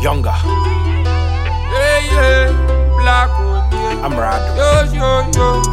Younger. Yeah, black on yeah. I'm Rado. Yo.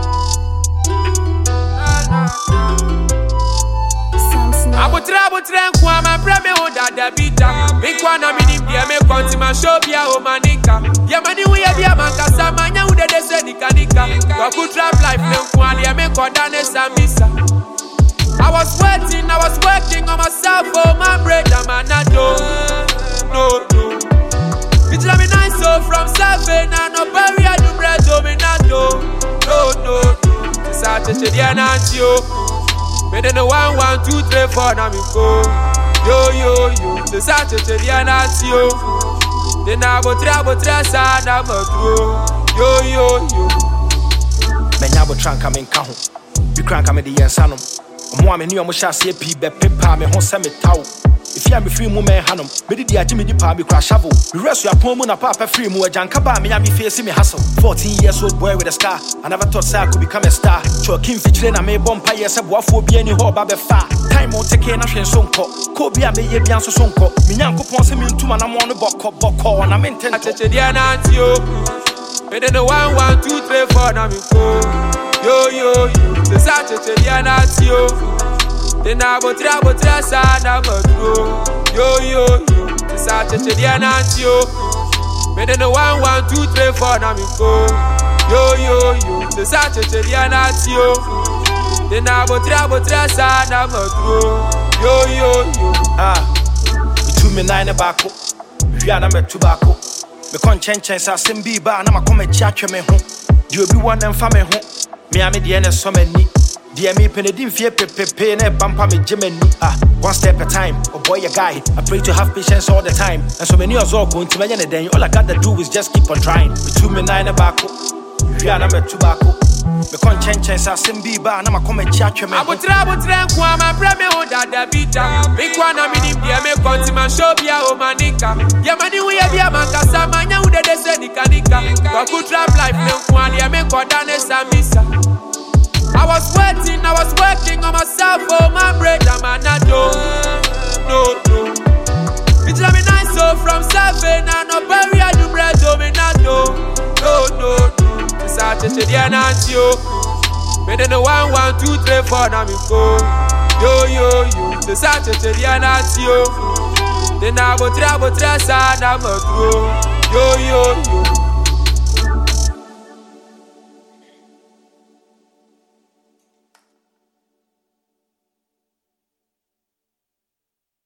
Abutra nkwa ma breme ho dada bita. Mikwa na minim dia me konti ma show bia o manika. Dia mani we bia man kasa manya wo de se nika. Kwa ku trap life ne nkwa dia me koda ne samisa. I was working on myself for my bread and my nato. No. It's me nice so from 7 and no bury I do bread to me nato. No. It's a cheche dia nantio. Me de no 1, 1, 2, 3, 4 na mi go. Yo. The sache dia nantio. De na botra sa na matro. Yo. Menya botranka me nka ho. Bi kranka me de yensanom. Omo ameni omo hyase pi be pepa me ho se metaw. If you me free mu me hanom. Me di agime di pa me kra shovel. Me rest you upon mu na papa free mu ajanka ba me ya me face me hustle. 14 years old boy with a scar. I never thought say I could become a star. Choking feature na me bompa yes boafo bi ani ho ba be fa. Time on take na hwen so nko. Ko bi a me ye bian so nko. Me nyankopon se me ntuma na mo no bokko na me ntento. Acheche dia na antio. Me de no 1, 1, 2, 3, 4 na mi go. Yo. The sache dia na antio. De na botra sa na matro. Yo. The sache dia na antio. Me de no 1, 1, 2, 3, 4 na mi go. Yo. The sache dia na antio. De na botra sa na matro. Yo. Between me 9 bako. Hwia na me tobacco. Me kon chen sa sembi ba na makoma chia atwe me ho. Di obi won na mfa me ho. Me ame de na so mani. Di me penedim fie pepepe na bampa me gemani. One step at a time. Oh boy, a guy. I pray to have patience all the time. And so many of us going to me den. All I gotta do is just keep on trying. Between me 9 bako. Hwia na me tobacco. Me kon chen sa sembi ba na makoma chia atwe me ho. Abutra nkwa ma breme ho dada bita. Mikwa na minim dia me konti ma show bia o manika. Ya mani we bia man kasa manya wo de se nika. Kwa ku trap life ne nkwa dia me koda ne samisa. I was working on myself for my bread and my nato. No. It's me nice so from 7 and no bury I do bread to me nato. No. It's a cheche dia nantio. Me de no 1, 1, 2, 3, 4 na mi go. Yo. The sache dia nantio. De na botra sa na matro. Yo.